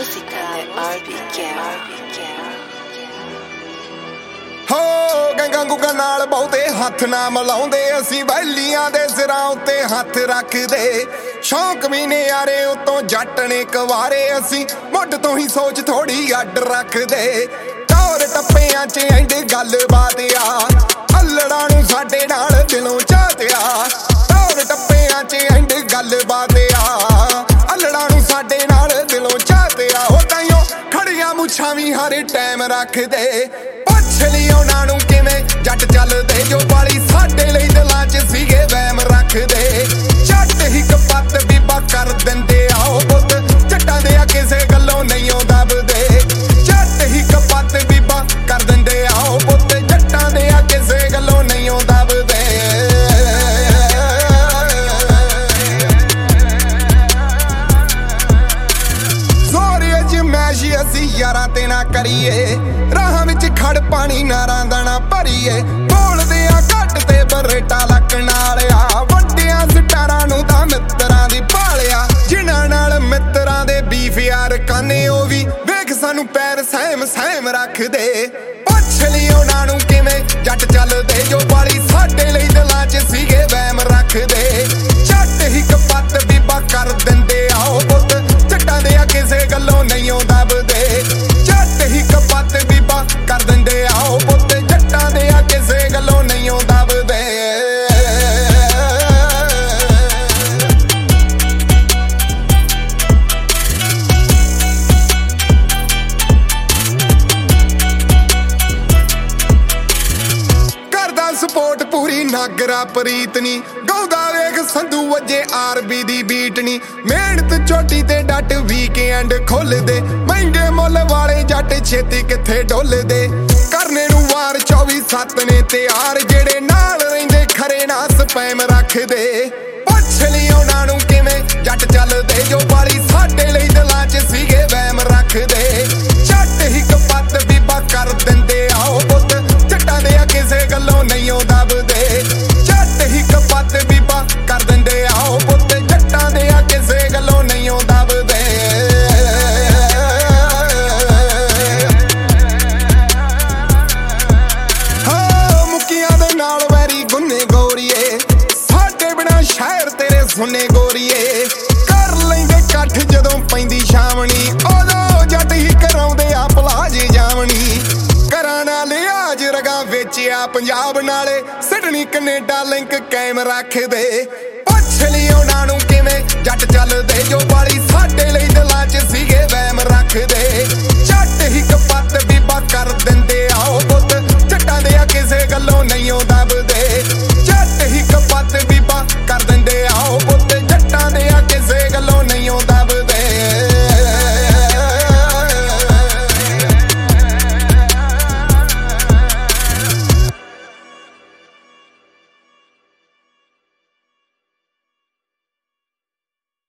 Música de RBK. ਹੋ ਗੰਗਾ ਗੁੰਗਾ ਨਾਲ ਬਹੁਤੇ ਹੱਥ ਨਾ ਮਿਲਾਉਂਦੇ ਅਸੀਂ ਵੈਲੀਆਂ ਦੇ ਸਿਰਾਂ ਉੱਤੇ ਹੱਥ ਰੱਖਦੇ ਸ਼ੌਂਕ ਵੀ ਨੇ ਯਾਰੇ ਉਤੋਂ ਜੱਟ ਨੇ ਕੁਵਾਰੇ ਅਸੀਂ ਮੁੱਢ ਤੋਂ ਹੀ ਸੋਚ ਥੋੜੀ ਅੱਡ ਰੱਖਦੇ ਟੌਰ ਟੱਪਿਆਂ 'ਚ ਐਂਡ ਗੱਲਬਾਤ ਆ ਅੱਲੜਾਂ ਨੂੰ ਸਾਡੇ ਨਾਲ ਦਿਲੋਂ ਚਾਹਤਿਆ ਟੌਰ ਟੱਪਿਆਂ 'ਚ ਐਂਡ ਗੱਲਬਾਤ ਆ ਅੱਲੜਾਂ ਨੂੰ ਸਾਡੇ ਨਾਲ ਦਿਲੋਂ ਚਾਹਤਿਆ ਹੋ ਤਾਈਓ ਖੜੀਆਂ ਮੁੱਛਾਂ ਵੀ ਹਰ ਟਾਈਮ ਰੱਖਦੇ ਪੁੱਛ ਲਈ ਉਹਨਾਂ ਨੂੰ ਕਿਵੇਂ ਜੱਟ ਚੱਲਦੇ ਜੋ ਵਾਲੀ ਸਾਡੇ ਲਈ ਦਿਲਾਂ 'ਚ ਸੀਗੇ ਵਹਿਮ ਰੱਖਦੇ ਜੱਟ ਹੀ ਕਪੱਤ ਬੀਬਾ ਕਰ ਦਿੰਦੇ ਆਓ ਪੁੱਤ ਜੱਟਾਂ ਦੇ ਆ ਕਿਸੇ ਗੱਲੋਂ ਨਹੀਂ ਉਹ ਦਬਦੇ ਜੱਟ ਹੀ ਕਪੱਤ ਬੀਬਾ ਕਰ ਦਿੰਦੇ ਆਓ ਪੁੱਤ ਜੱਟਾਂ ਦੇ ਆ ਕਿਸੇ ਗੱਲੋਂ ਨਹੀਂ ਉਹ ਦਬਦੇ ਅਸੀਂ ਯਾਰਾਂ ਤੇ ਨਾ ਕਰੀਏ ਰਾਹਾਂ ਵਿੱਚ ਖੜ ਪਾਣੀ ਨਾਰਾਂ ਦਾਣਾ ਭਰੀਏ ਬੋਲਦੇ ਆ ਘੱਟ ਤੇ ਬਰੇਟਾ ਲੱਕਣ ਵਾਲਿਆ ਵੱਡਿਆਂ ਸਟਾਰਾਂ ਨੂੰ ਤਾਂ ਮਿੱਤਰਾਂ ਦੀ ਭਾਲਿਆ ਜਿਨ੍ਹਾਂ ਨਾਲ ਮਿੱਤਰਾਂ ਦੇ ਬੀਫ ਯਾਰ ਕਾਨੇ ਉਹ ਵੀ ਵੇਖ ਸਾਨੂੰ ਪੈਰ ਸਹਿਮ ਸਹਿਮ ਰੱਖਦੇ ਪੁੱਛ ਲਈ ਉਹਨਾਂ ਨੂੰ ਕਿਵੇਂ ਜੱਟ ਚੱਲਦੇ ਜੋ ਵਾਲੀ ਸਾਡੇ ਲਈ ਦਿਲਾਂ 'ਚ ਸੀਗੇ ਵਹਿਮ ਰੱਖਦੇ ਜੱਟ ਹੀ ਕਪੱਤ ਬੀਬਾ ਕਰ ਦਿੰਦੇ ਆਓ ਪੁੱਤ ਜੱਟਾਂ ਦੇ ਆ ਕਿਸੇ ਗੱਲੋਂ ਨਹੀਂ ਉਹ ਦਬਦੇ ਜੱਟ ਹੀ ਕਪੱਤ ਬੀਬਾ ਕਰ ਦਿੰਦੇ ਆਓ ਪੁੱਤ ਜੱਟਾਂ ਦੇ ਆ ਕਿਸੇ ਗੱਲੋਂ ਨਹੀਂ ਉਹ ਦਬਦੇ ਕਰਦਾ ਸਪੋਰਟ ਪੂਰੀ ਨਾਗਰਾ ਪ੍ਰੀਤ ਨੀ ਗਾਉਂਦਾ ਵੇਖ ਸੰਧੂ ਵਜੇ ਆਰਬੀ ਦੀ ਬੀਟ ਨੀ ਮਿਹਨਤ ਚੋਟੀ ਤੇ ਡੱਟ ਵੀਕਐਂਡ ਖੋਲਦੇ ਮਹਿੰਗੇ ਮੁੱਲ ਵਾਲੇ ਜੱਟ ਛੇਤੀ ਕਿੱਥੇ ਡੋਲਦੇ ਕਰਨੇ ਨੂੰ ਵਾਰ 24/7 ਨੇ ਤਿਆਰ ਜਿਹੜੇ ਨਾਲ ਰਹਿੰਦੇ ਖਰੇ ਨਾ ਸਪੈਮ ਰੱਖਦੇ ਪੁੱਛ ਲਈ ਉਹਨਾਂ ਨੂੰ ਕਿਵੇਂ ਜੱਟ ਚੱਲਦੇ ਜੋ ਵਾਲੀ ਸਾਡੇ ਲਈ ਦਿਲਾਂ 'ਚ ਸੀਗੇ ਵਹਿਮ ਰੱਖਦੇ ਜੱਟ ਹੀ ਕਪੱਤ ਬੀਬਾ ਕਰ ਦਿੰਦੇ ਆਓ ਪੁੱਤ ਜੱਟਾਂ ਦੇ ਆ ਕਿਸੇ ਗੱਲੋਂ ਨਹੀਂ ਉਹ ਦਬਦੇ ਜੱਟ ਹੀ ਕਪੱਤ ਬੀਬਾ ਕਰ ਦਿੰਦੇ ਆਓ ਪੁੱਤ ਜੱਟਾਂ ਦੇ ਆ ਕਿਸੇ ਗੱਲੋਂ ਨਹੀਂ ਉਹ ਦਬਦੇ ਸੁਨੇ ਗੋਰੀਏ ਕਰ ਲੈਂਦੇ ਇਕੱਠ ਜਦੋਂ ਪੈਂਦੀ ਛਾਵਣੀ ਉਦੋਂ ਜੱਟ ਹੀ ਕਰਾਉਂਦੇ ਆ ਪਲਾਜ ਜਾਵਣੀ ਕਰਾਂ ਨਾ ਲਿਆਜ ਰਗਾ ਵੇਚਿਆ ਪੰਜਾਬ ਨਾਲੇ ਸਿਡਨੀ ਕੈਨੇਡਾ ਲਿੰਕ ਕਾਇਮ ਰੱਖਦੇ ਪੁੱਛ ਲਈ ਉਹਨਾਂ ਨੂੰ ਕਿਵੇਂ ਜੱਟ ਚੱਲਦੇ ਜੋ ਵਾਲੀ ਸਾਡੇ ਲਈ ਦਿਲਾਂ 'ਚ ਸੀਗੇ ਵਹਿਮ